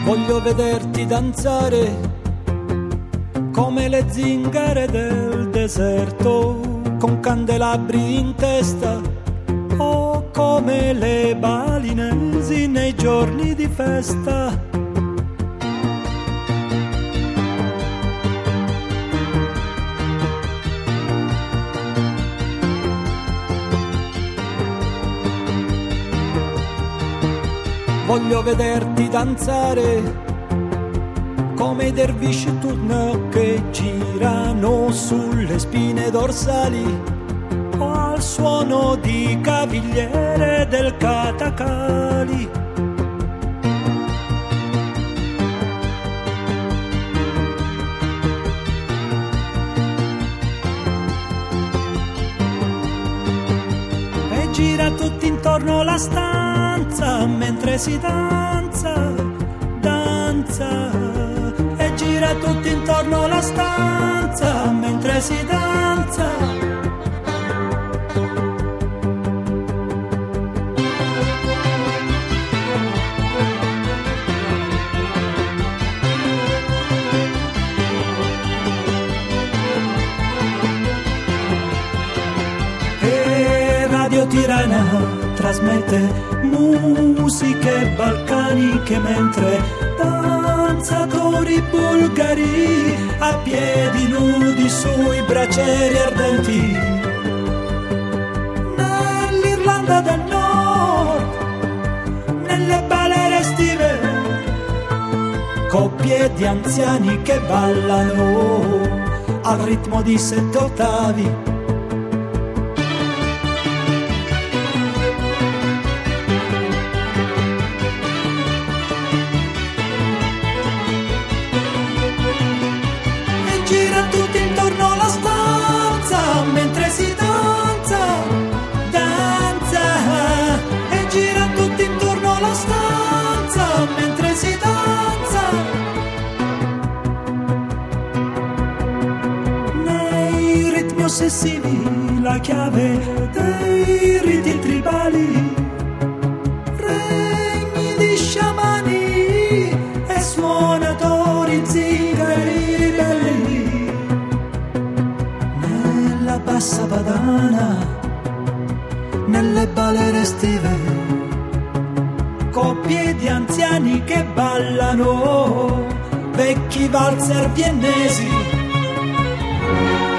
Voglio vederti danzare come le zingare del deserto, con candelabri in testa, o come le balinesi nei giorni di festa. Voglio vederti danzare come i dervisci turno che girano sulle spine dorsali, o al suono di cavigliere del Katakali. E gira tutto intorno la stanza mentre si danza, danza. E gira tutto intorno la stanza mentre si danza. E Radio Tirana trasmette musiche balcaniche mentre danzatori bulgari a piedi nudi sui bracieri ardenti. Nell'Irlanda del Nord, nelle balere estive, coppie di anziani che ballano al ritmo di 7 ottavi. Gira tutto intorno alla stanza mentre si danza, danza. E gira tutto intorno alla stanza mentre si danza. Nei ritmi ossessivi la chiave dei riti tribali, regni di sciamani e suonatori zingari ribelli. Bassa padana, nelle balere estive, coppie di anziani che ballano, vecchi valzer viennesi.